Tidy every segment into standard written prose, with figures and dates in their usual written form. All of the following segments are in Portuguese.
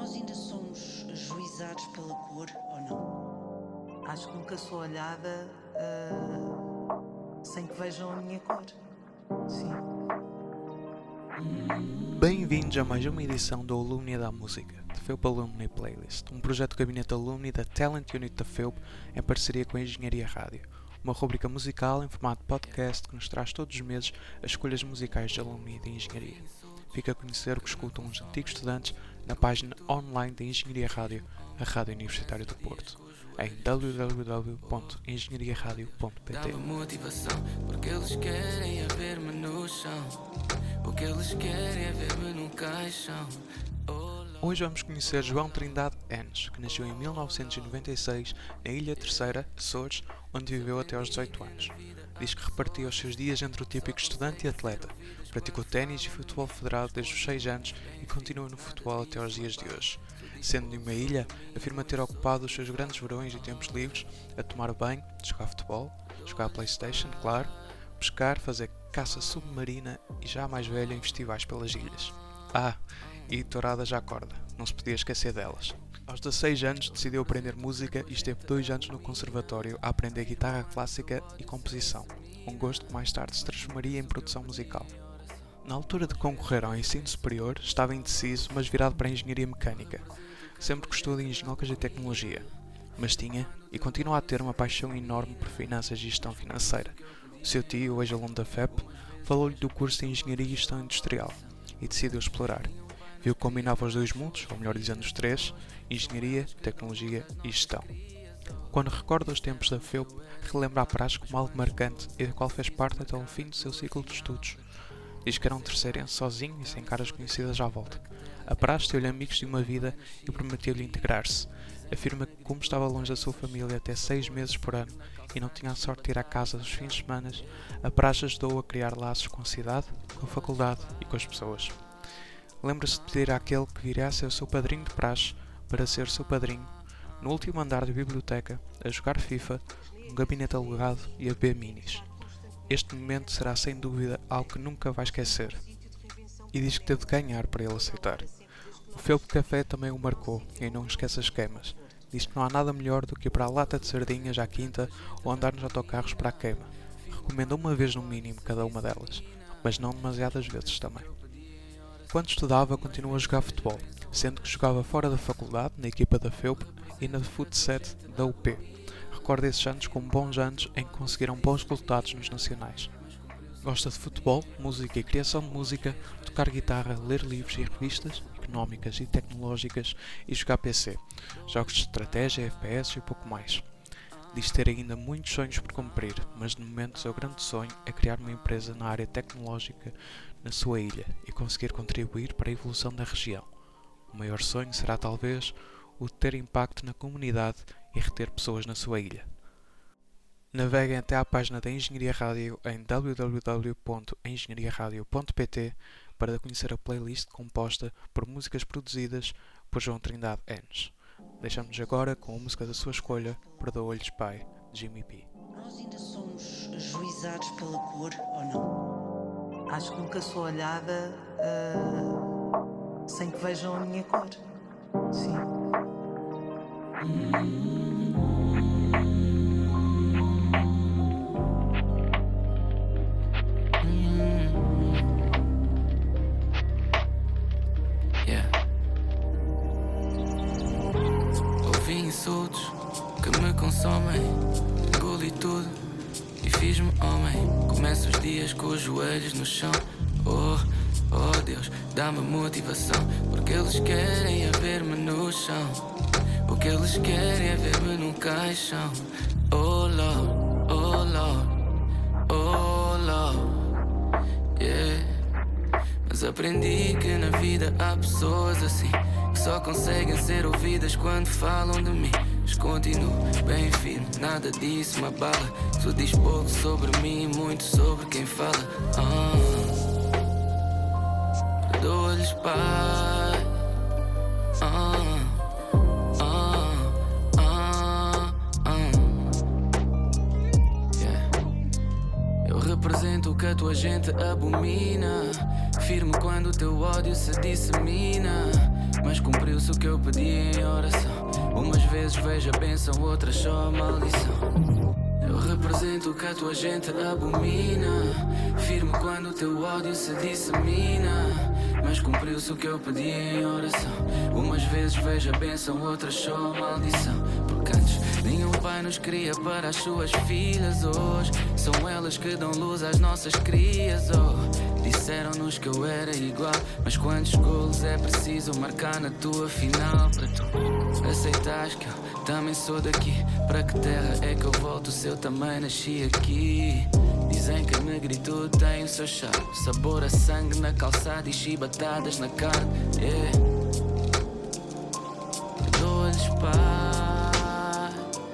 Nós ainda somos juizados pela cor ou não? Acho que nunca sou olhada sem que vejam a minha cor. Sim. Bem-vindos a mais uma edição do Alumni da Música, da FEUP Alumni Playlist, um projeto do Gabinete Alumni da Talent Unit da FEUP em parceria com a Engenharia Rádio, uma rubrica musical em formato podcast que nos traz todos os meses as escolhas musicais de alumni de Engenharia. Fica a conhecer o que escutam os antigos estudantes na página online da Engenharia Rádio, a Rádio Universitária do Porto, em www.engenhariaradio.pt. Dá-me motivação, porque eles querem é ver-me no chão. O que eles querem é ver-me num caixão. Hoje vamos conhecer João Trindade Enes, que nasceu em 1996 na Ilha Terceira, Açores, onde viveu até aos 18 anos. Diz que repartia os seus dias entre o típico estudante e atleta. Praticou ténis e futebol federado desde os 6 anos e continua no futebol até aos dias de hoje. Sendo de uma ilha, afirma ter ocupado os seus grandes verões e tempos livres a tomar banho, jogar futebol, jogar Playstation, claro, pescar, fazer caça submarina e, já mais velho, em festivais pelas ilhas. E touradas à corda, não se podia esquecer delas. Aos 16 anos decidiu aprender música e esteve 2 anos no conservatório a aprender guitarra clássica e composição, um gosto que mais tarde se transformaria em produção musical. Na altura de concorrer ao ensino superior, estava indeciso, mas virado para a engenharia mecânica. Sempre gostou de engenhocas e tecnologia, mas tinha e continua a ter uma paixão enorme por finanças e gestão financeira. O seu tio, hoje aluno da FEP, falou-lhe do curso de Engenharia e Gestão Industrial e decidiu explorar. Viu que combinava os dois mundos, ou melhor dizendo os três, Engenharia, Tecnologia e Gestão. Quando recorda os tempos da FEUP, relembra a praxe como algo marcante e da qual fez parte até o fim do seu ciclo de estudos. Diz que era um terceirense sozinho e sem caras conhecidas à volta. A praxe deu-lhe amigos de uma vida e prometeu-lhe integrar-se. Afirma que, como estava longe da sua família até 6 meses por ano e não tinha a sorte de ir à casa dos fins de semana, a praxe ajudou a criar laços com a cidade, com a faculdade e com as pessoas. Lembra-se de pedir àquele que viria a ser o seu padrinho de praxe para ser seu padrinho, no último andar da biblioteca, a jogar FIFA, um gabinete alugado e a beber minis. Este momento será sem dúvida algo que nunca vai esquecer. E diz que teve de ganhar para ele aceitar. O FEUP Café também o marcou e não esquece as queimas. Diz que não há nada melhor do que ir para a lata de sardinhas à quinta ou andar nos autocarros para a queima. Recomenda uma vez no mínimo cada uma delas, mas não demasiadas vezes também. Quando estudava, continuou a jogar futebol, sendo que jogava fora da faculdade, na equipa da FEUP e na Futset da UP. Recorda esses anos como bons anos em que conseguiram bons resultados nos nacionais. Gosta de futebol, música e criação de música, tocar guitarra, ler livros e revistas económicas e tecnológicas e jogar PC, jogos de estratégia, FPS e pouco mais. Diz ter ainda muitos sonhos por cumprir, mas de momento o seu grande sonho é criar uma empresa na área tecnológica na sua ilha e conseguir contribuir para a evolução da região. O maior sonho será talvez o de ter impacto na comunidade e reter pessoas na sua ilha. Naveguem até à página da Engenharia Rádio em www.engenhariaradio.pt para conhecer a playlist composta por músicas produzidas por João Trindade Enes. Deixamos agora com a música da sua escolha, Perdoa-lhes Pai, de Jimmy P. Nós ainda somos juizados pela cor ou não? Acho que nunca sou olhada sem que vejam a minha cor. Sim. Ouvi insultos que me consomem, engoli tudo e fiz-me homem. Começo os dias com os joelhos no chão. Oh Deus, dá-me motivação, porque eles querem é ver-me no chão. O que eles querem é ver-me num caixão. Oh Lord, oh Lord, oh Lord, yeah. Mas aprendi que na vida há pessoas assim, que só conseguem ser ouvidas quando falam de mim. Mas continuo bem firme, nada disso me abala. Só diz pouco sobre mim e muito sobre quem fala. Perdoa-lhes, Pai. Yeah. Eu represento o que a tua gente abomina. Firme quando o teu ódio se dissemina. mas cumpriu-se o que eu pedi em oração. Umas vezes vejo a bênção, outras só a maldição. Eu represento o que a tua gente abomina, firme quando o teu ódio se dissemina, mas cumpriu-se o que eu pedi em oração. Umas vezes vejo a bênção, outras só a maldição. Porque antes nenhum pai nos cria para as suas filhas. Hoje são elas que dão luz às nossas crias. Disseram-nos que eu era igual, mas quantos golos é preciso marcar na tua final para tu aceitas que eu também sou daqui? Para que terra é que eu volto se eu também nasci aqui? Dizem que a negritude tem o seu charme, sabor a sangue na calçada e chibatadas na carne. Perdoa-lhes, pai.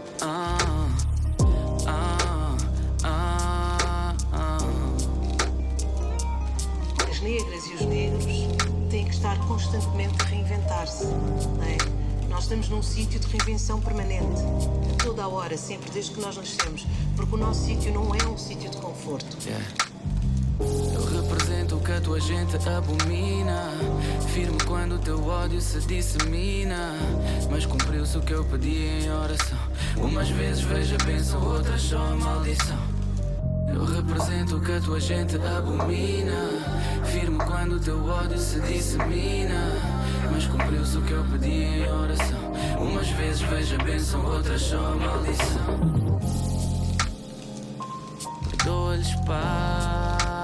As negras e os negros têm que estar constantemente a reinventar-se, não é? Nós estamos num sítio de reinvenção permanente, a toda a hora, sempre, desde que nós nascemos, porque o nosso sítio não é um sítio de conforto. Eu represento o que a tua gente abomina, firme quando o teu ódio se dissemina, mas cumpriu-se o que eu pedi em oração. Umas vezes vejo a bênção, outras só a maldição. Eu represento o que a tua gente abomina, firme quando o teu ódio se dissemina, mas cumpriu-se o que eu pedi em oração. Umas vezes vejo a bênção, outras só a maldição. Perdoa-lhes, pai.